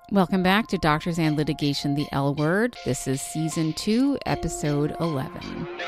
Welcome back to Doctors and Litigation, the L Word. This is Season 2, Episode 11.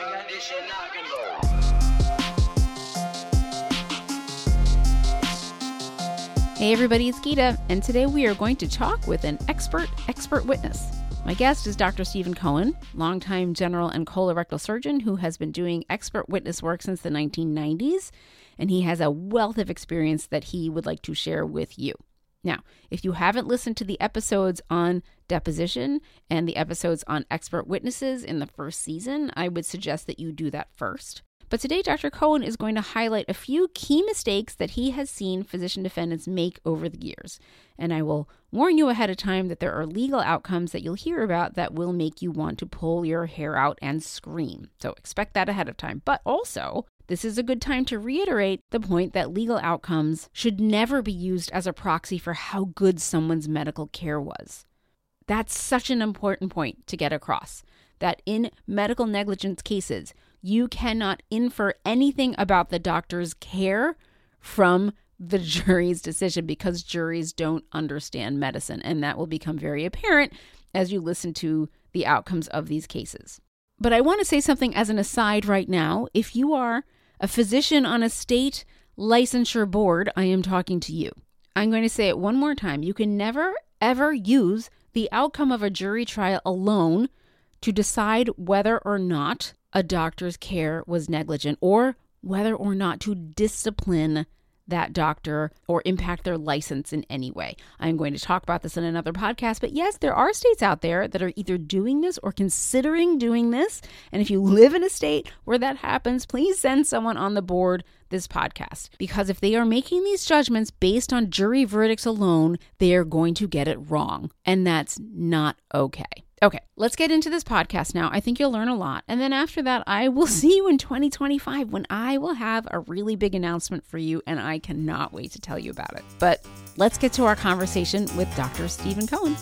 Hey everybody, it's Geeta, and today we are going to talk with an expert witness. My guest is Dr. Stephen Cohen, longtime general and colorectal surgeon who has been doing expert witness work since the 1990s, and he has a wealth of experience that he would like to share with you. Now, if you haven't listened to the episodes on deposition and the episodes on expert witnesses in the first season, I would suggest that you do that first. But today, Dr. Cohen is going to highlight a few key mistakes that he has seen physician defendants make over the years. And I will warn you ahead of time that there are legal outcomes that you'll hear about that will make you want to pull your hair out and scream. So expect that ahead of time. But also, this is a good time to reiterate the point that legal outcomes should never be used as a proxy for how good someone's medical care was. That's such an important point to get across, that in medical negligence cases, you cannot infer anything about the doctor's care from the jury's decision because juries don't understand medicine, and that will become very apparent as you listen to the outcomes of these cases. But I want to say something as an aside right now. If you are a physician on a state licensure board, I am talking to you. I'm going to say it one more time. You can never, ever use the outcome of a jury trial alone to decide whether or not a doctor's care was negligent or whether or not to discipline that doctor or impact their license in any way. I'm going to talk about this in another podcast, but yes, there are states out there that are either doing this or considering doing this. And if you live in a state where that happens, please send someone on the board this podcast, because if they are making these judgments based on jury verdicts alone, they are going to get it wrong. And that's not okay. Okay, let's get into this podcast now. I think you'll learn a lot. And then after that, I will see you in 2025 when I will have a really big announcement for you, and I cannot wait to tell you about it. But let's get to our conversation with Dr. Stephen Cohen.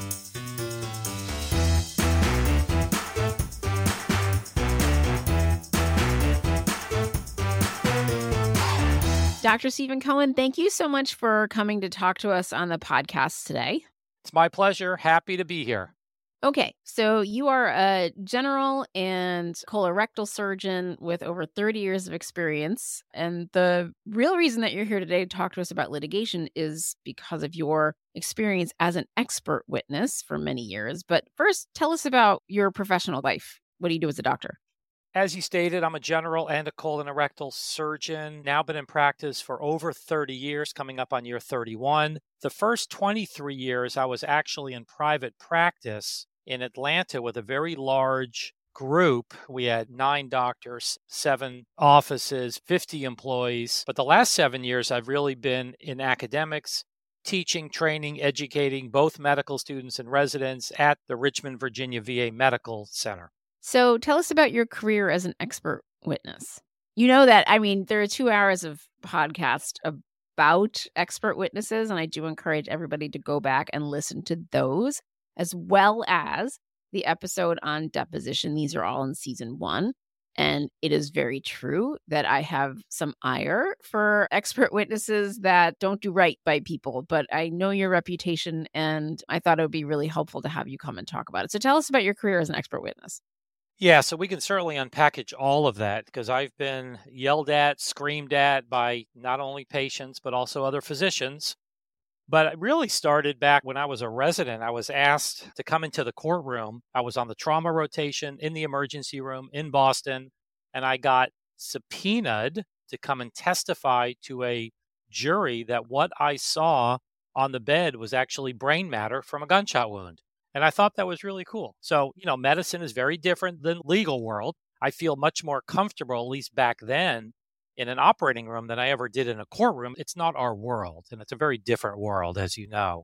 Dr. Stephen Cohen, thank you so much for coming to talk to us on the podcast today. It's my pleasure. Happy to be here. Okay, so you are a general and colorectal surgeon with over 30 years of experience. And the real reason that you're here today to talk to us about litigation is because of your experience as an expert witness for many years. But first, tell us about your professional life. What do you do as a doctor? As you stated, I'm a general and a colorectal surgeon. Now been in practice for over 30 years, coming up on year 31. The first 23 years, I was actually in private practice in Atlanta with a very large group. We had 9 doctors, 7 offices, 50 employees. But the last 7 years, I've really been in academics, teaching, training, educating both medical students and residents at the Richmond, Virginia VA Medical Center. So tell us about your career as an expert witness. You know that, there are 2 hours of podcast about expert witnesses, and I do encourage everybody to go back and listen to those, as well as the episode on deposition. These are all in season 1. And it is very true that I have some ire for expert witnesses that don't do right by people, but I know your reputation, and I thought it would be really helpful to have you come and talk about it. So tell us about your career as an expert witness. Yeah, so we can certainly unpackage all of that because I've been yelled at, screamed at by not only patients, but also other physicians. But it really started back when I was a resident. I was asked to come into the courtroom. I was on the trauma rotation in the emergency room in Boston, and I got subpoenaed to come and testify to a jury that what I saw on the bed was actually brain matter from a gunshot wound. And I thought that was really cool. So, medicine is very different than legal world. I feel much more comfortable, at least back then, in an operating room than I ever did in a courtroom. It's not our world, and it's a very different world, as you know.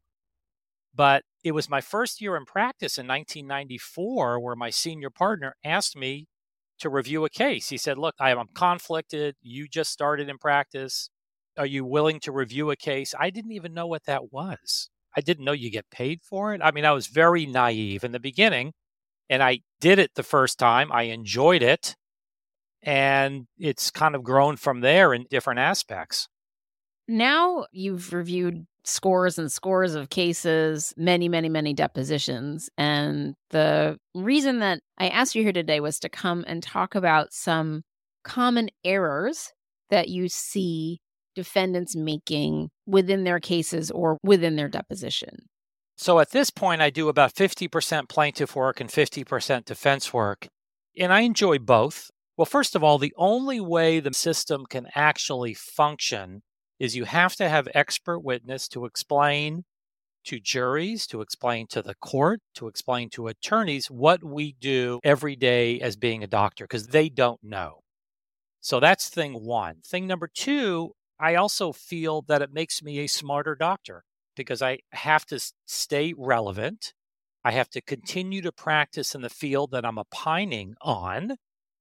But it was my first year in practice in 1994 where my senior partner asked me to review a case. He said, look, I'm conflicted. You just started in practice. Are you willing to review a case? I didn't even know what that was. I didn't know you get paid for it. I was very naive in the beginning, and I did it the first time. I enjoyed it, and it's kind of grown from there in different aspects. Now you've reviewed scores and scores of cases, many, many, many depositions. And the reason that I asked you here today was to come and talk about some common errors that you see defendants making within their cases or within their deposition. So at this point, I do about 50% plaintiff work and 50% defense work, and I enjoy both. Well, first of all, the only way the system can actually function is you have to have expert witness to explain to juries, to explain to the court, to explain to attorneys what we do every day as being a doctor, because they don't know. So that's thing one. Thing number two, I also feel that it makes me a smarter doctor because I have to stay relevant. I have to continue to practice in the field that I'm opining on.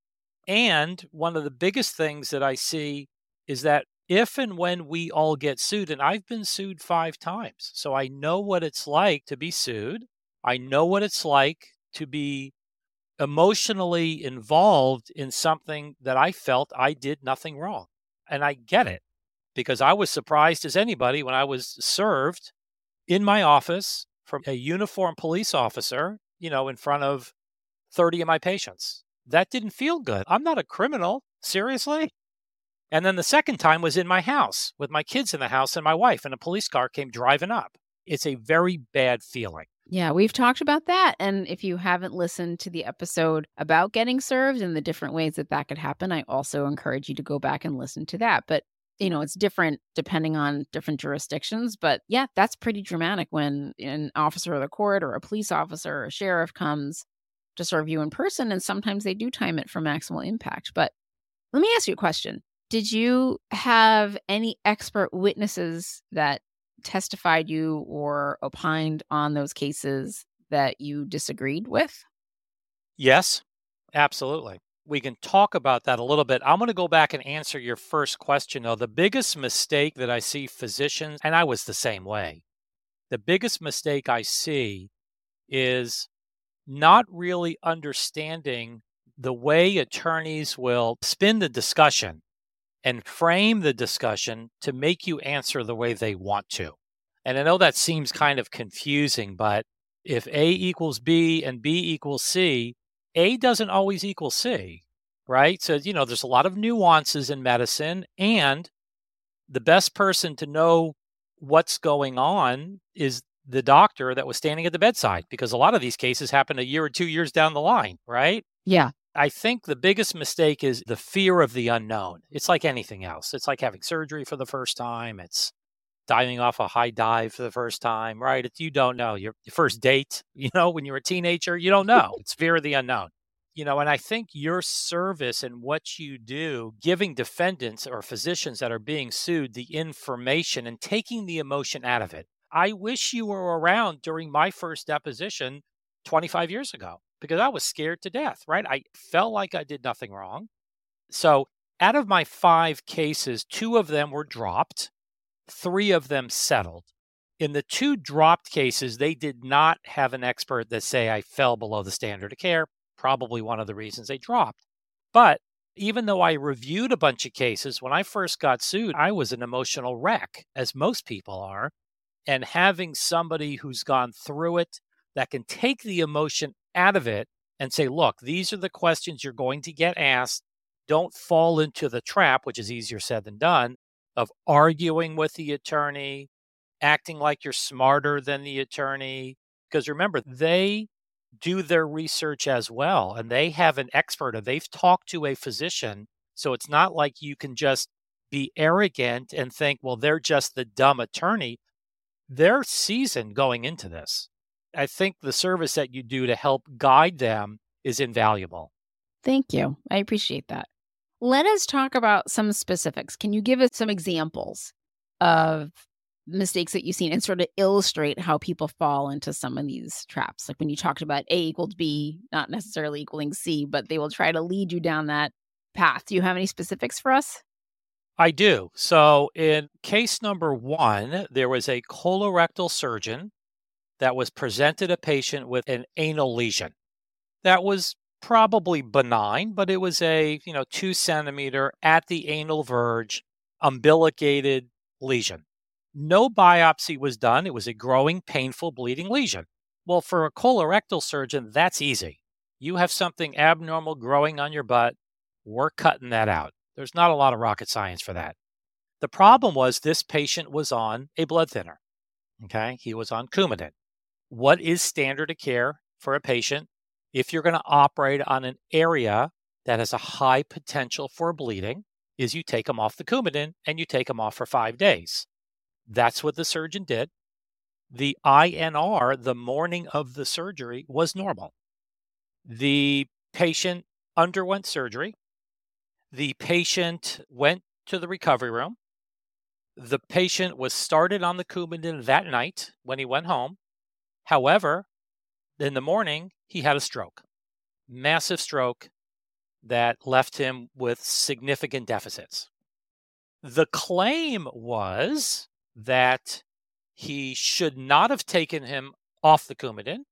And one of the biggest things that I see is that if and when we all get sued, and I've been sued 5 times, so I know what it's like to be sued. I know what it's like to be emotionally involved in something that I felt I did nothing wrong. And I get it because I was surprised as anybody when I was served in my office from a uniformed police officer, in front of 30 of my patients. That didn't feel good. I'm not a criminal. Seriously? And then the second time was in my house with my kids in the house and my wife, and a police car came driving up. It's a very bad feeling. Yeah, we've talked about that. And if you haven't listened to the episode about getting served and the different ways that that could happen, I also encourage you to go back and listen to that. But, it's different depending on different jurisdictions. But yeah, that's pretty dramatic when an officer of the court or a police officer or a sheriff comes to serve you in person. And sometimes they do time it for maximal impact. But let me ask you a question. Did you have any expert witnesses that testified you or opined on those cases that you disagreed with? Yes, absolutely. We can talk about that a little bit. I'm going to go back and answer your first question, though. The biggest mistake that I see physicians, and I was the same way, the biggest mistake I see is not really understanding the way attorneys will spin the discussion and frame the discussion to make you answer the way they want to. And I know that seems kind of confusing, but if A equals B and B equals C, A doesn't always equal C, right? So, there's a lot of nuances in medicine, and the best person to know what's going on is the doctor that was standing at the bedside, because a lot of these cases happen a year or 2 years down the line, right? Yeah. I think the biggest mistake is the fear of the unknown. It's like anything else. It's like having surgery for the first time. It's diving off a high dive for the first time, right? You don't know. Your first date, when you're a teenager, you don't know. It's fear of the unknown. And I think your service and what you do, giving defendants or physicians that are being sued the information and taking the emotion out of it. I wish you were around during my first deposition 25 years ago because I was scared to death, right? I felt like I did nothing wrong. So out of my 5 cases, 2 of them were dropped. 3 of them settled. In the 2 dropped cases, they did not have an expert that say I fell below the standard of care, probably one of the reasons they dropped. But even though I reviewed a bunch of cases, when I first got sued, I was an emotional wreck, as most people are. And having somebody who's gone through it that can take the emotion out of it and say, look, these are the questions you're going to get asked. Don't fall into the trap, which is easier said than done, of arguing with the attorney, acting like you're smarter than the attorney. Because remember, they do their research as well, and they have an expert, or they've talked to a physician. So it's not like you can just be arrogant and think, well, they're just the dumb attorney. They're seasoned going into this. I think the service that you do to help guide them is invaluable. Thank you. I appreciate that. Let us talk about some specifics. Can you give us some examples of mistakes that you've seen and sort of illustrate how people fall into some of these traps? Like when you talked about A equals B, not necessarily equaling C, but they will try to lead you down that path. Do you have any specifics for us? I do. So in case number 1, there was a colorectal surgeon that was presented a patient with an anal lesion. That was probably benign, but it was a 2 centimeter at the anal verge, umbilicated lesion. No biopsy was done. It was a growing, painful, bleeding lesion. Well, for a colorectal surgeon, that's easy. You have something abnormal growing on your butt, we're cutting that out. There's not a lot of rocket science for that. The problem was this patient was on a blood thinner. Okay, he was on Coumadin. What is standard of care for a patient if you're going to operate on an area that has a high potential for bleeding? Is you take them off the Coumadin and you take them off for 5 days. That's what the surgeon did. The INR, the morning of the surgery, was normal. The patient underwent surgery. The patient went to the recovery room. The patient was started on the Coumadin that night when he went home. However, in the morning, he had a stroke, massive stroke that left him with significant deficits. The claim was that he should not have taken him off the Coumadin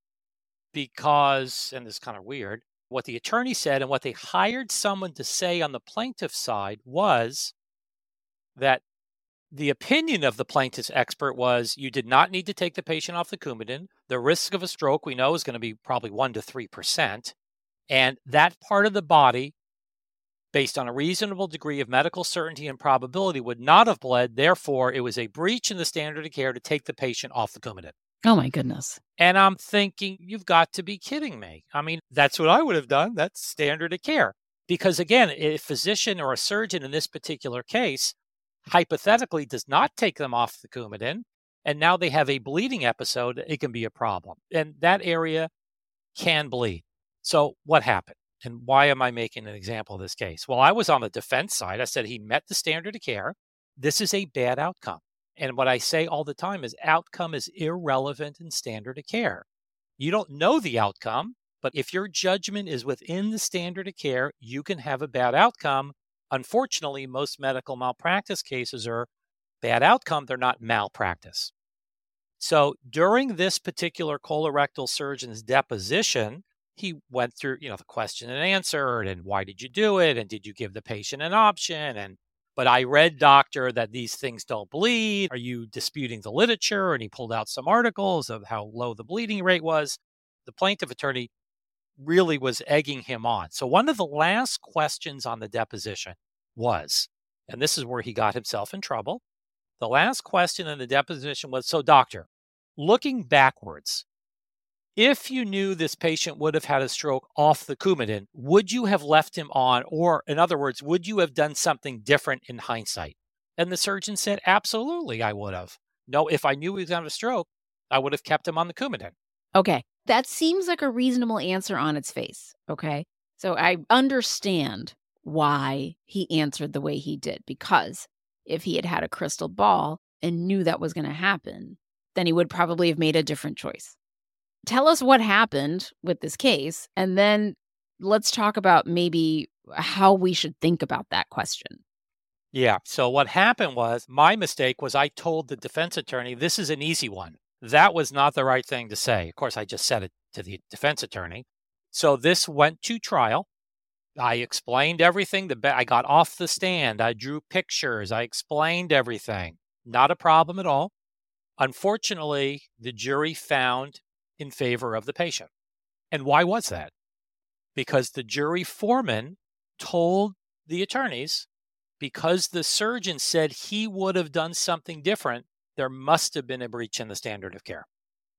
because, and this is kind of weird, what the attorney said and what they hired someone to say on the plaintiff's side was that the opinion of the plaintiff's expert was you did not need to take the patient off the Coumadin. The risk of a stroke we know is going to be probably 1 to 3%. And that part of the body, based on a reasonable degree of medical certainty and probability, would not have bled. Therefore, it was a breach in the standard of care to take the patient off the Coumadin. Oh, my goodness. And I'm thinking, you've got to be kidding me. I mean, that's what I would have done. That's standard of care. Because again, a physician or a surgeon in this particular case hypothetically does not take them off the Coumadin, and now they have a bleeding episode, it can be a problem. And that area can bleed. So what happened? And why am I making an example of this case? Well, I was on the defense side. I said he met the standard of care. This is a bad outcome. And what I say all the time is outcome is irrelevant in standard of care. You don't know the outcome, but if your judgment is within the standard of care, you can have a bad outcome. Unfortunately, most medical malpractice cases are bad outcome. They're not malpractice. So during this particular colorectal surgeon's deposition, he went through, the question and answer, and why did you do it? And did you give the patient an option? But I read, doctor, that these things don't bleed. Are you disputing the literature? And he pulled out some articles of how low the bleeding rate was. The plaintiff attorney really was egging him on. So one of the last questions on the deposition was, and this is where he got himself in trouble. The last question in the deposition was, so doctor, looking backwards, if you knew this patient would have had a stroke off the Coumadin, would you have left him on? Or in other words, would you have done something different in hindsight? And the surgeon said, absolutely, I would have. No, if I knew he was going to have a stroke, I would have kept him on the Coumadin. Okay. That seems like a reasonable answer on its face. Okay. So I understand why he answered the way he did, because if he had had a crystal ball and knew that was going to happen, then he would probably have made a different choice. Tell us what happened with this case, and then let's talk about maybe how we should think about that question. Yeah. So what happened was, my mistake was I told the defense attorney, this is an easy one. That was not the right thing to say. Of course, I just said it to the defense attorney. So this went to trial. I explained everything. I got off the stand. I drew pictures. I explained everything. Not a problem at all. Unfortunately, the jury found in favor of the patient. And why was that? Because the jury foreman told the attorneys, because the surgeon said he would have done something different, there must have been a breach in the standard of care.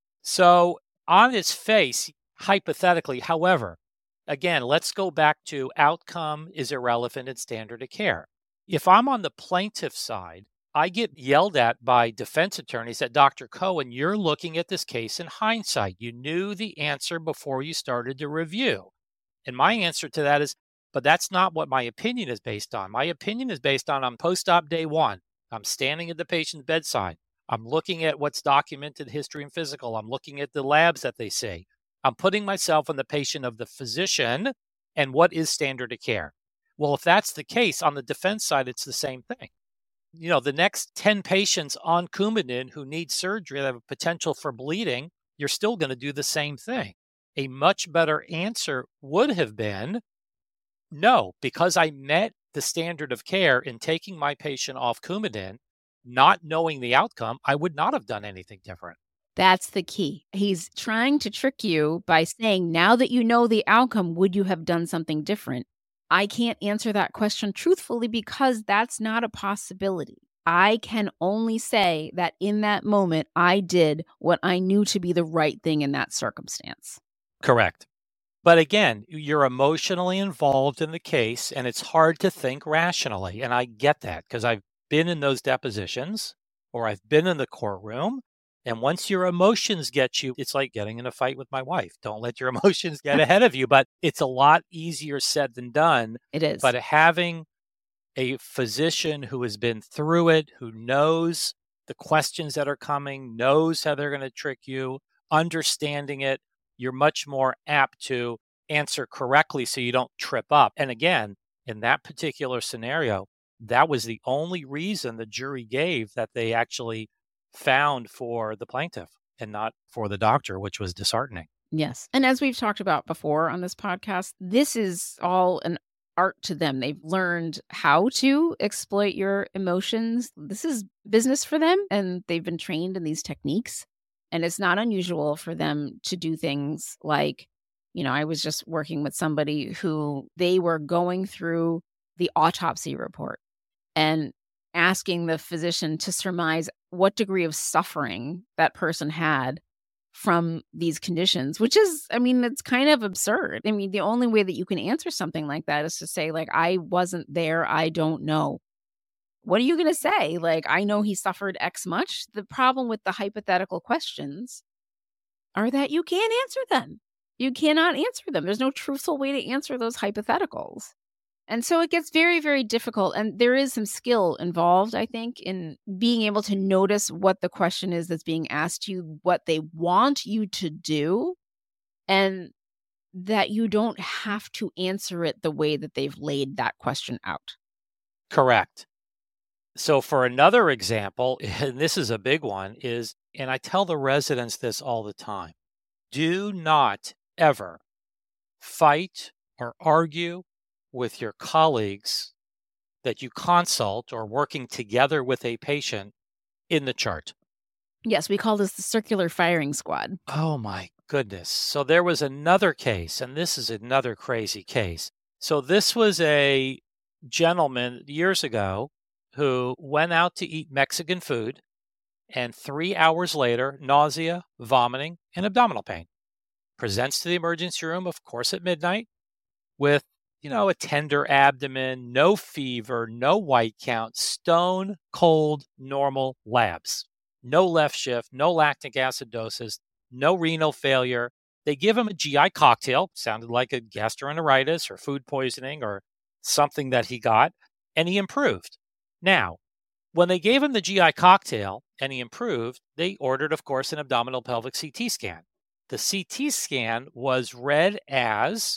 So on its face, hypothetically, however, again, let's go back to outcome is irrelevant in standard of care. If I'm on the plaintiff side, I get yelled at by defense attorneys that, Dr. Cohen, you're looking at this case in hindsight. You knew the answer before you started the review. And my answer to that is, but that's not what my opinion is based on. My opinion is based on post-op day one. I'm standing at the patient's bedside. I'm looking at what's documented history and physical. I'm looking at the labs that they say. I'm putting myself in the patient of the physician and what is standard of care. Well, if that's the case, on the defense side, it's the same thing. The next 10 patients on Coumadin who need surgery that have a potential for bleeding, you're still going to do the same thing. A much better answer would have been, no, because I met the standard of care in taking my patient off Coumadin, not knowing the outcome, I would not have done anything different. That's the key. He's trying to trick you by saying, now that you know the outcome, would you have done something different? I can't answer that question truthfully because that's not a possibility. I can only say that in that moment, I did what I knew to be the right thing in that circumstance. Correct. But again, you're emotionally involved in the case, and it's hard to think rationally. And I get that because I've been in those depositions or I've been in the courtroom. And once your emotions get you, it's like getting in a fight with my wife. Don't let your emotions get ahead of you. But it's a lot easier said than done. It is. But having a physician who has been through it, who knows the questions that are coming, knows how they're going to trick you, understanding it, you're much more apt to answer correctly so you don't trip up. And again, in that particular scenario, that was the only reason the jury gave that they actually found for the plaintiff and not for the doctor, which was disheartening. Yes. And as we've talked about before on this podcast, this is all an art to them. They've learned how to exploit your emotions. This is business for them, and they've been trained in these techniques. And it's not unusual for them to do things like, I was just working with somebody who they were going through the autopsy report and asking the physician to surmise what degree of suffering that person had from these conditions, which is, it's kind of absurd. The only way that you can answer something like that is to say, I wasn't there. I don't know. What are you going to say? I know he suffered X much. The problem with the hypothetical questions are that you can't answer them. You cannot answer them. There's no truthful way to answer those hypotheticals. And so it gets very, very difficult. And there is some skill involved, I think, in being able to notice what the question is that's being asked you, what they want you to do, and that you don't have to answer it the way that they've laid that question out. Correct. So for another example, and this is a big one, is, and I tell the residents this all the time, do not ever fight or argue with your colleagues that you consult or working together with a patient in the chart. Yes, we call this the circular firing squad. Oh my goodness. So there was another case, and this is another crazy case. So this was a gentleman years ago who went out to eat Mexican food, and 3 hours later, nausea, vomiting, and abdominal pain. Presents to the emergency room, of course, at midnight with, a tender abdomen, no fever, no white count, stone cold, normal labs. No left shift, no lactic acidosis, no renal failure. They give him a GI cocktail, sounded like a gastroenteritis or food poisoning or something that he got, and he improved. Now, when they gave him the GI cocktail and he improved, they ordered, of course, an abdominal pelvic CT scan. The CT scan was read as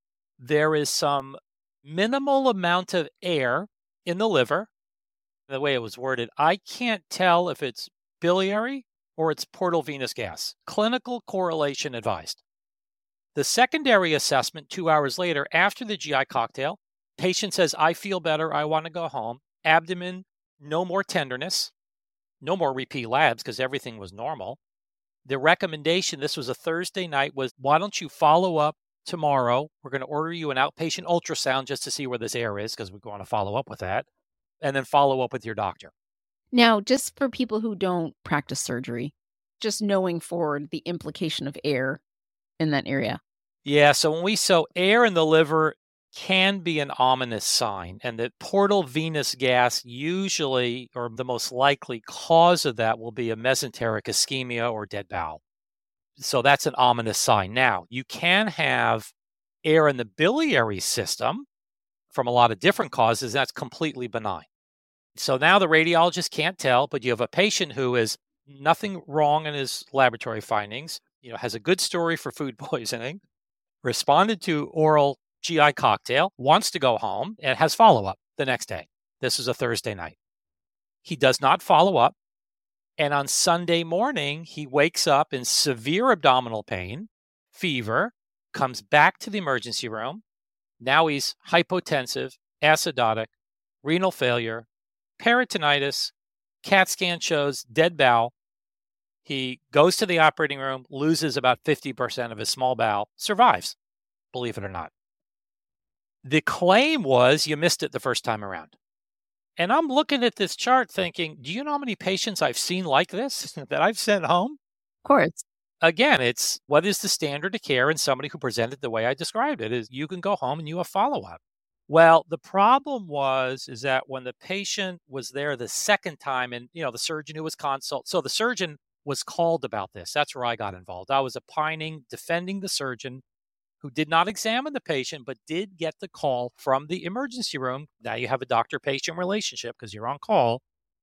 there is some minimal amount of air in the liver. The way it was worded, I can't tell if it's biliary or it's portal venous gas. Clinical correlation advised. The secondary assessment 2 hours later after the GI cocktail, patient says, I feel better. I want to go home. Abdomen, no more tenderness, no more repeat labs because everything was normal. The recommendation, this was a Thursday night, was why don't you follow up tomorrow? We're going to order you an outpatient ultrasound just to see where this air is because we want to follow up with that, and then follow up with your doctor. Now, just for people who don't practice surgery, just knowing forward the implication of air in that area. Yeah, so air in the liver can be an ominous sign, and the portal venous gas usually, or the most likely cause of that will be a mesenteric ischemia or dead bowel. So that's an ominous sign. Now, you can have air in the biliary system from a lot of different causes. That's completely benign. So now the radiologist can't tell, but you have a patient who is nothing wrong in his laboratory findings, has a good story for food poisoning, responded to oral GI cocktail, wants to go home, and has follow-up the next day. This is a Thursday night. He does not follow up. And on Sunday morning, he wakes up in severe abdominal pain, fever, comes back to the emergency room. Now he's hypotensive, acidotic, renal failure, peritonitis, CAT scan shows dead bowel. He goes to the operating room, loses about 50% of his small bowel, survives, believe it or not. The claim was you missed it the first time around. And I'm looking at this chart thinking, do you know how many patients I've seen like this that I've sent home? Of course. Again, it's what is the standard of care in somebody who presented the way I described it is you can go home and you have follow-up. Well, the problem is that when the patient was there the second time and, the surgeon who was so the surgeon was called about this. That's where I got involved. I was opining, defending the surgeon who did not examine the patient, but did get the call from the emergency room. Now you have a doctor-patient relationship because you're on call.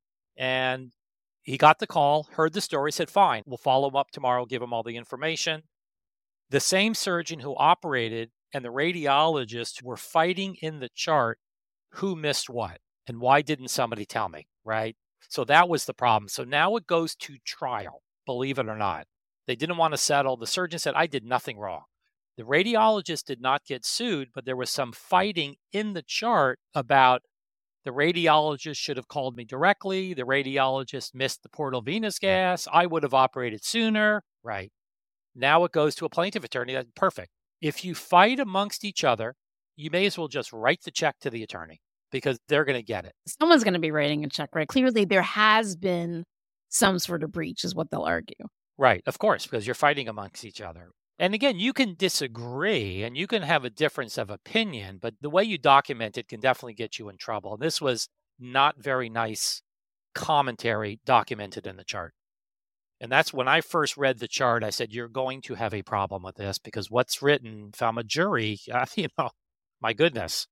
And he got the call, heard the story, said, fine, we'll follow him up tomorrow, give him all the information. The same surgeon who operated and the radiologist were fighting in the chart who missed what and why didn't somebody tell me, right? So that was the problem. So now it goes to trial, believe it or not. They didn't want to settle. The surgeon said, I did nothing wrong. The radiologist did not get sued, but there was some fighting in the chart about the radiologist should have called me directly. The radiologist missed the portal venous gas. I would have operated sooner. Right. Now it goes to a plaintiff attorney. That's perfect. If you fight amongst each other, you may as well just write the check to the attorney because they're going to get it. Someone's going to be writing a check, right? Clearly, there has been some sort of breach is what they'll argue. Right. Of course, because you're fighting amongst each other. And again, you can disagree and you can have a difference of opinion, but the way you document it can definitely get you in trouble. And this was not very nice commentary documented in the chart. And that's when I first read the chart, I said, you're going to have a problem with this because what's written, if I'm a jury, my goodness.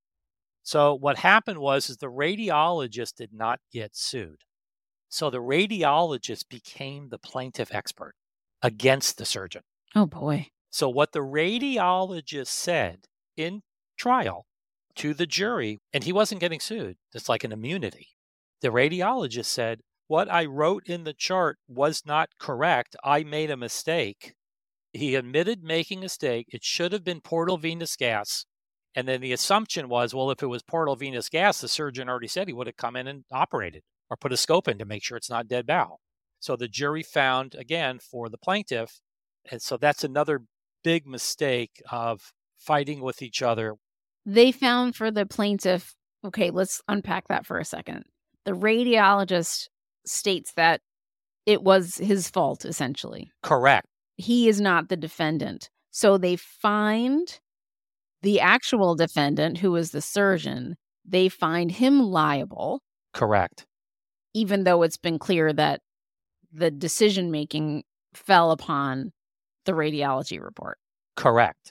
So what happened was the radiologist did not get sued. So the radiologist became the plaintiff expert against the surgeon. Oh, boy. So what the radiologist said in trial to the jury, and he wasn't getting sued, it's like an immunity. The radiologist said, what I wrote in the chart was not correct. I made a mistake. He admitted making a mistake. It should have been portal venous gas. And then the assumption was, well, if it was portal venous gas, the surgeon already said he would have come in and operated or put a scope in to make sure it's not dead bowel. So the jury found, again, for the plaintiff. And so that's another big mistake of fighting with each other. They found for the plaintiff, okay, let's unpack that for a second. The radiologist states that it was his fault, essentially. Correct. He is not the defendant. So they find the actual defendant, who is the surgeon, they find him liable. Correct. Even though it's been clear that the decision-making fell upon the radiology report. Correct.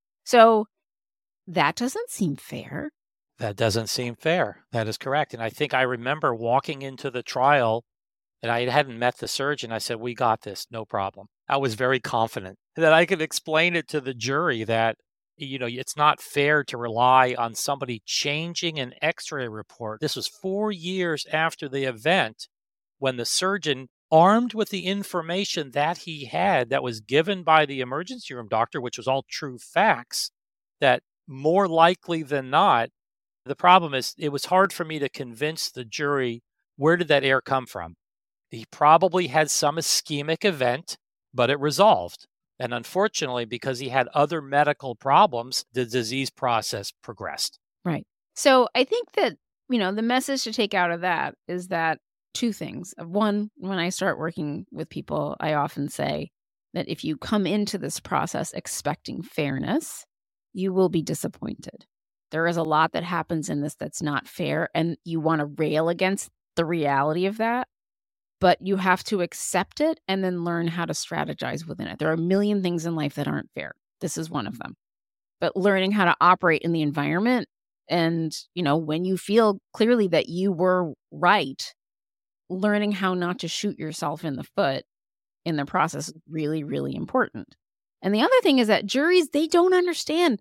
So that doesn't seem fair. That doesn't seem fair. That is correct. And I think I remember walking into the trial and I hadn't met the surgeon. I said, we got this, no problem. I was very confident that I could explain it to the jury that, it's not fair to rely on somebody changing an x-ray report. This was 4 years after the event when the surgeon, armed with the information that he had that was given by the emergency room doctor, which was all true facts, that more likely than not, the problem is it was hard for me to convince the jury, where did that error come from? He probably had some ischemic event, but it resolved. And unfortunately, because he had other medical problems, the disease process progressed. Right. So I think that, the message to take out of that is that two things. One, when I start working with people, I often say that if you come into this process expecting fairness, you will be disappointed. There is a lot that happens in this that's not fair, and you want to rail against the reality of that, but you have to accept it and then learn how to strategize within it. There are a million things in life that aren't fair. This is one of them. But learning how to operate in the environment and, when you feel clearly that you were right, learning how not to shoot yourself in the foot in the process is really, really important. And the other thing is that juries, they don't understand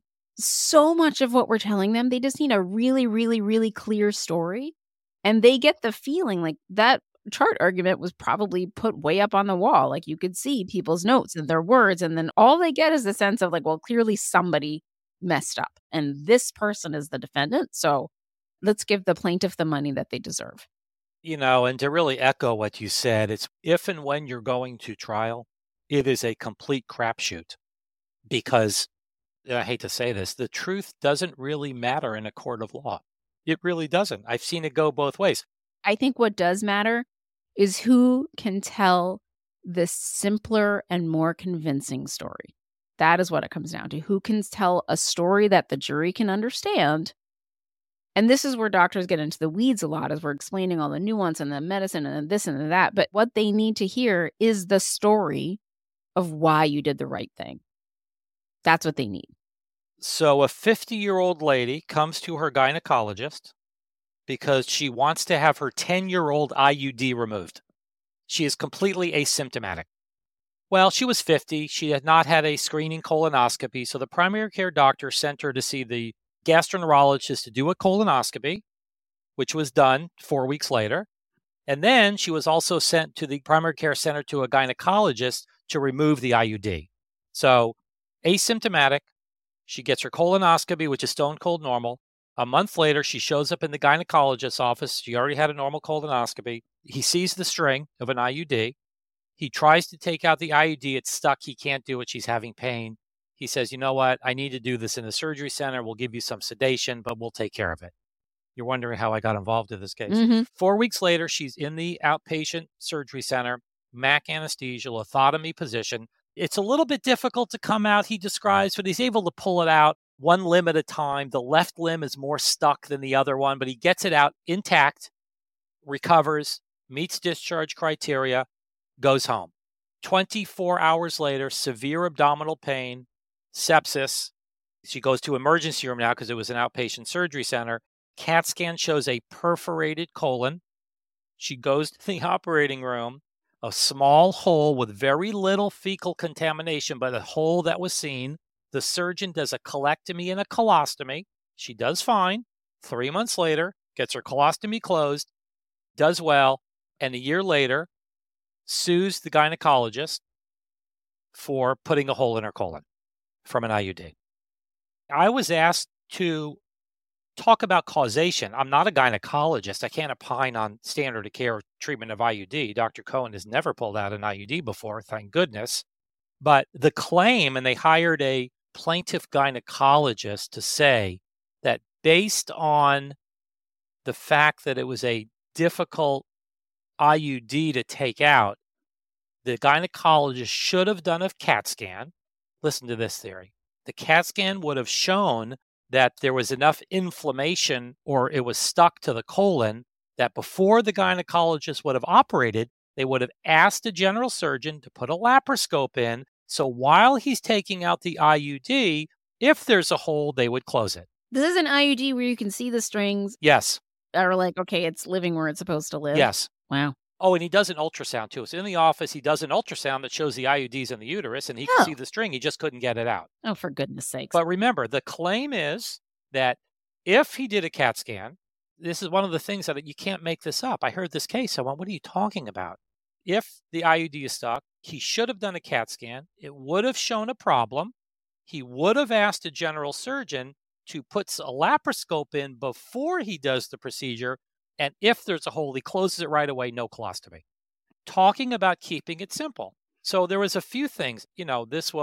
so much of what we're telling them. They just need a really, really, really clear story. And they get the feeling like that chart argument was probably put way up on the wall. Like you could see people's notes and their words. And then all they get is the sense of like, well, clearly somebody messed up and this person is the defendant. So let's give the plaintiff the money that they deserve. And to really echo what you said, it's if and when you're going to trial, it is a complete crapshoot because, and I hate to say this, the truth doesn't really matter in a court of law. It really doesn't. I've seen it go both ways. I think what does matter is who can tell the simpler and more convincing story. That is what it comes down to. Who can tell a story that the jury can understand? And this is where doctors get into the weeds a lot as we're explaining all the nuance and the medicine and this and that. But what they need to hear is the story of why you did the right thing. That's what they need. So a 50-year-old lady comes to her gynecologist because she wants to have her 10-year-old IUD removed. She is completely asymptomatic. Well, she was 50. She had not had a screening colonoscopy, so the primary care doctor sent her to see the gastroenterologist to do a colonoscopy, which was done 4 weeks later. And then she was also sent to the primary care center to a gynecologist to remove the IUD. So asymptomatic, she gets her colonoscopy, which is stone cold normal. A month later, she shows up in the gynecologist's office. She already had a normal colonoscopy. He sees the string of an IUD. He tries to take out the IUD. It's stuck. He can't do it. She's having pain. He says, you know what? I need to do this in the surgery center. We'll give you some sedation, but we'll take care of it. You're wondering how I got involved in this case. Mm-hmm. 4 weeks later, she's in the outpatient surgery center, MAC anesthesia, lithotomy position. It's a little bit difficult to come out, he describes, but he's able to pull it out one limb at a time. The left limb is more stuck than the other one, but he gets it out intact, recovers, meets discharge criteria, goes home. 24 hours later, severe abdominal pain, sepsis. She goes to emergency room now because it was an outpatient surgery center. CAT scan shows a perforated colon. She goes to the operating room, a small hole with very little fecal contamination, but a hole that was seen. The surgeon does a colectomy and a colostomy. She does fine. 3 months later, gets her colostomy closed, does well, and a year later, sues the gynecologist for putting a hole in her colon from an IUD. I was asked to talk about causation. I'm not a gynecologist. I can't opine on standard of care treatment of IUD. Dr. Cohen has never pulled out an IUD before, thank goodness. But the claim, and they hired a plaintiff gynecologist to say that based on the fact that it was a difficult IUD to take out, the gynecologist should have done a CAT scan. Listen to this theory. The CAT scan would have shown that there was enough inflammation or it was stuck to the colon that before the gynecologist would have operated, they would have asked a general surgeon to put a laparoscope in. So while he's taking out the IUD, if there's a hole, they would close it. This is an IUD where you can see the strings. Yes. Are like, okay, it's living where it's supposed to live. Yes. Wow. Oh, and he does an ultrasound too. So in the office, he does an ultrasound that shows the IUDs in the uterus, and he can see the string. He just couldn't get it out. Oh, for goodness sakes. But remember, the claim is that if he did a CAT scan, this is one of the things that you can't make this up. I heard this case. I went, what are you talking about? If the IUD is stuck, he should have done a CAT scan. It would have shown a problem. He would have asked a general surgeon to put a laparoscope in before he does the procedure. And if there's a hole, he closes it right away, no colostomy. Talking about keeping it simple. So there was a few things, this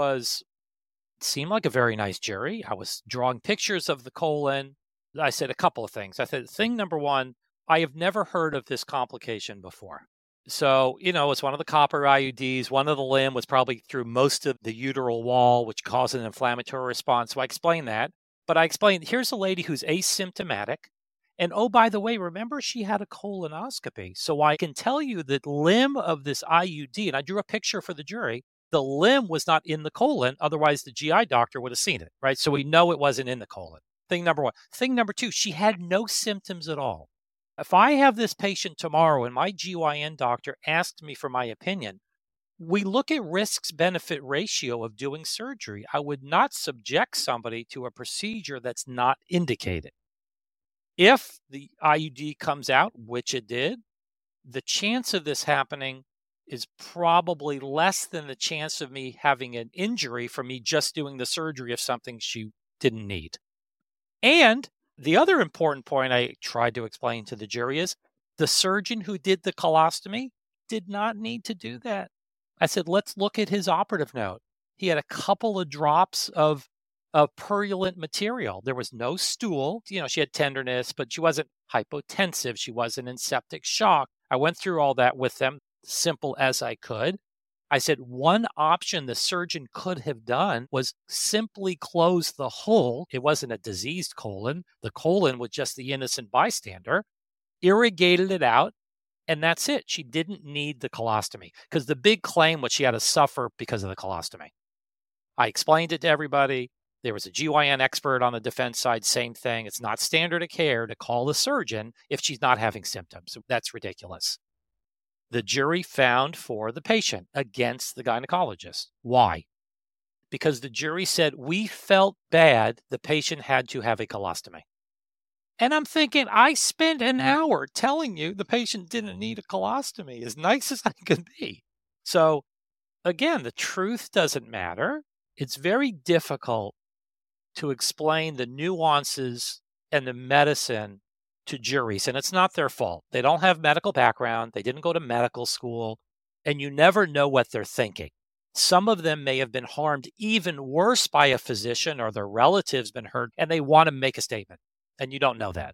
seemed like a very nice jury. I was drawing pictures of the colon. I said a couple of things. I said, thing number one, I have never heard of this complication before. So, it's one of the copper IUDs. One of the limb was probably through most of the uteral wall, which caused an inflammatory response. So I explained that. But I explained, here's a lady who's asymptomatic. And oh, by the way, remember she had a colonoscopy. So I can tell you that limb of this IUD, and I drew a picture for the jury, the limb was not in the colon. Otherwise, the GI doctor would have seen it, right? So we know it wasn't in the colon. Thing number one. Thing number two, she had no symptoms at all. If I have this patient tomorrow and my GYN doctor asks me for my opinion, we look at risks-benefit ratio of doing surgery. I would not subject somebody to a procedure that's not indicated. If the IUD comes out, which it did, the chance of this happening is probably less than the chance of me having an injury from me just doing the surgery of something she didn't need. And the other important point I tried to explain to the jury is The surgeon who did the colostomy did not need to do that. I said, let's look at his operative note. He had a couple of drops of purulent material. There was no stool. She had tenderness, but she wasn't hypotensive. She wasn't in septic shock. I went through all that with them, simple as I could. I said, one option the surgeon could have done was simply close the hole. It wasn't a diseased colon. The colon was just the innocent bystander, irrigated it out, and that's it. She didn't need the colostomy because the big claim was she had to suffer because of the colostomy. I explained it to everybody. There was a GYN expert on the defense side, same thing. It's not standard of care to call the surgeon if she's not having symptoms. That's ridiculous. The jury found for the patient against the gynecologist. Why? Because the jury said, we felt bad the patient had to have a colostomy. And I'm thinking, I spent an hour telling you the patient didn't need a colostomy, as nice as I could be. So again, the truth doesn't matter. It's very difficult to explain the nuances and the medicine to juries, and it's not their fault. They don't have medical background. They didn't go to medical school, and you never know what they're thinking. Some of them may have been harmed even worse by a physician or their relatives been hurt, and they want to make a statement, and you don't know that.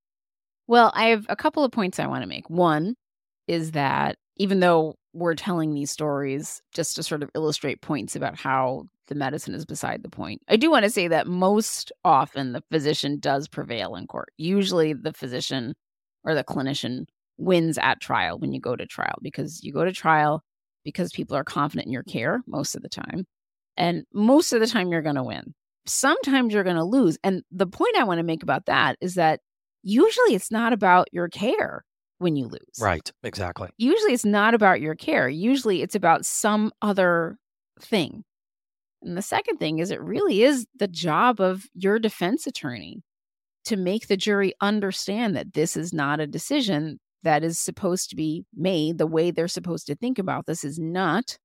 Well, I have a couple of points I want to make. One is that even though we're telling these stories just to sort of illustrate points about how the medicine is beside the point, I do want to say that most often the physician does prevail in court. Usually the physician or the clinician wins at trial when you go to trial, because you go to trial because people are confident in your care most of the time. And most of the time you're going to win. Sometimes you're going to lose. And the point I want to make about that is that usually it's not about your care when you lose. Right, exactly. Usually it's not about your care. Usually it's about some other thing. And the second thing is, it really is the job of your defense attorney to make the jury understand that this is not a decision that is supposed to be made. The way they're supposed to think about this is not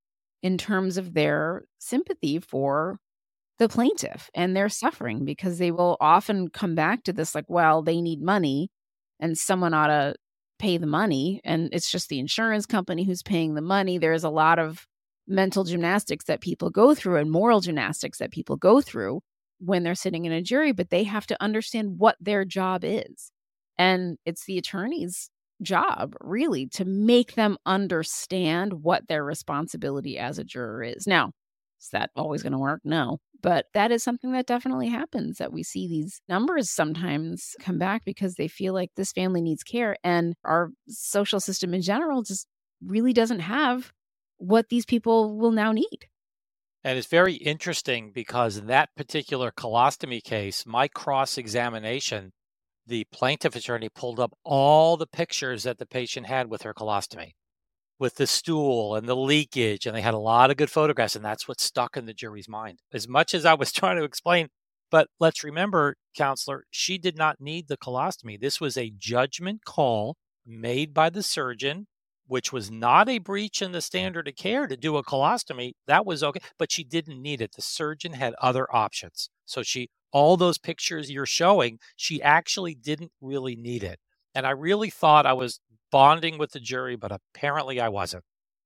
in terms of their sympathy for the plaintiff and their suffering, because they will often come back to this like, well, they need money and someone ought to pay the money, and it's just the insurance company who's paying the money. There's a lot of mental gymnastics that people go through and moral gymnastics that people go through when they're sitting in a jury, but they have to understand what their job is. And it's the attorney's job, really, to make them understand what their responsibility as a juror is. Now, is that always going to work? No. But that is something that definitely happens, that we see these numbers sometimes come back because they feel like this family needs care. And our social system in general just really doesn't have what these people will now need. And it's very interesting because in that particular colostomy case, my cross-examination, the plaintiff attorney pulled up all the pictures that the patient had with her colostomy, with the stool and the leakage, and they had a lot of good photographs, and that's what stuck in the jury's mind. As much as I was trying to explain, but let's remember, counselor, she did not need the colostomy. This was a judgment call made by the surgeon, which was not a breach in the standard of care to do a colostomy. That was okay, but she didn't need it. The surgeon had other options. So all those pictures you're showing, she actually didn't really need it. And I really thought I was bonding with the jury, but apparently I wasn't.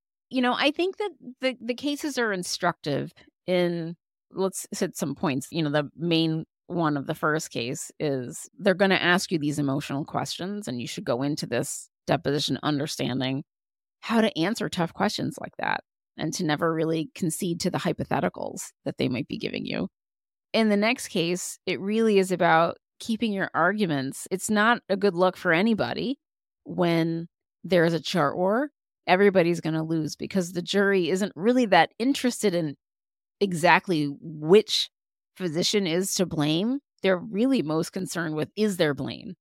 I think that the cases are instructive in, let's hit some points. The main one of the first case is they're going to ask you these emotional questions, and you should go into this deposition understanding how to answer tough questions like that and to never really concede to the hypotheticals that they might be giving you. In the next case, it really is about keeping your arguments. It's not a good look for anybody when there's a chart war. Everybody's going to lose because the jury isn't really that interested in exactly which physician is to blame. They're really most concerned with, is there blame?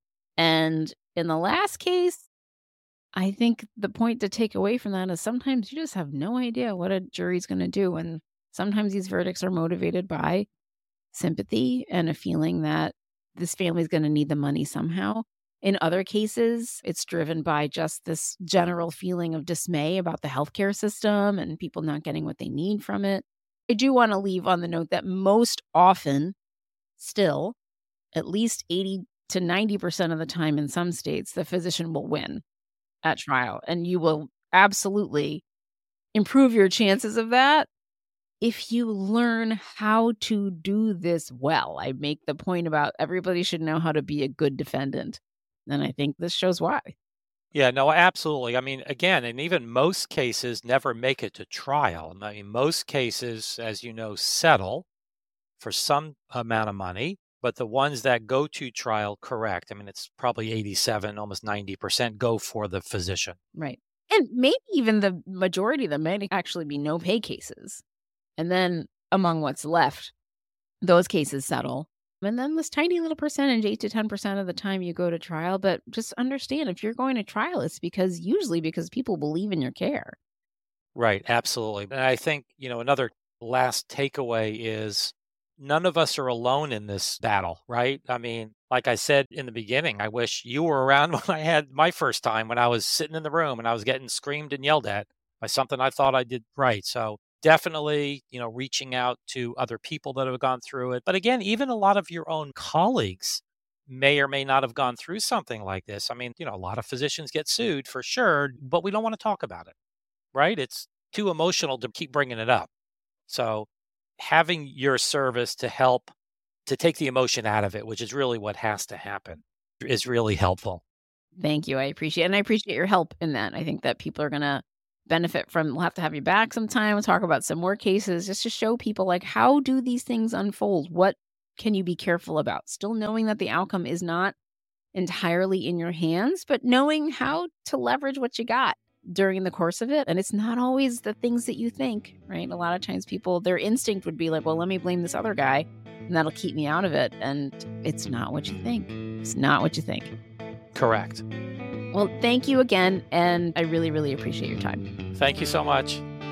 And in the last case, I think the point to take away from that is sometimes you just have no idea what a jury's going to do. And sometimes these verdicts are motivated by sympathy and a feeling that this family's going to need the money somehow. In other cases, it's driven by just this general feeling of dismay about the healthcare system and people not getting what they need from it. I do want to leave on the note that most often, still, at least 80 to 90% of the time in some states, the physician will win at trial. And you will absolutely improve your chances of that if you learn how to do this well. I make the point about everybody should know how to be a good defendant. And I think this shows why. Yeah, no, absolutely. I mean, again, and even most cases never make it to trial. I mean, most cases, as you know, settle for some amount of money, but the ones that go to trial, correct. I mean, it's probably 87, almost 90% go for the physician. Right. And maybe even the majority of them may actually be no pay cases. And then among what's left, those cases settle. And then this tiny little percentage, 8 to 10% of the time you go to trial. But just understand, if you're going to trial, it's usually because people believe in your care. Right, absolutely. And I think, another last takeaway is none of us are alone in this battle, right? I mean, like I said in the beginning, I wish you were around when I had my first time, when I was sitting in the room and I was getting screamed and yelled at by something I thought I did right. So definitely, reaching out to other people that have gone through it. But again, even a lot of your own colleagues may or may not have gone through something like this. I mean, a lot of physicians get sued for sure, but we don't want to talk about it, right? It's too emotional to keep bringing it up. So having your service to help to take the emotion out of it, which is really what has to happen, is really helpful. Thank you. I appreciate it. And I appreciate your help in that. I think that people are going to benefit from. We'll have to have you back sometime. We'll talk about some more cases just to show people, like, how do these things unfold? What can you be careful about? Still knowing that the outcome is not entirely in your hands, but knowing how to leverage what you got during the course of it. And it's not always the things that you think, right? A lot of times people, their instinct would be like, well, let me blame this other guy and that'll keep me out of it. And it's not what you think. It's not what you think. Correct. Well, thank you again. And I really, really appreciate your time. Thank you so much.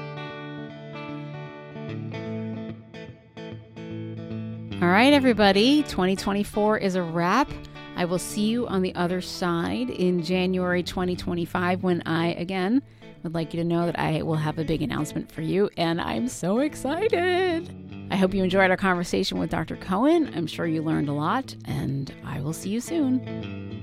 All right, everybody. 2024 is a wrap. I will see you on the other side in January 2025 when I, again, would like you to know that I will have a big announcement for you. And I'm so excited. I hope you enjoyed our conversation with Dr. Cohen. I'm sure you learned a lot, and I will see you soon.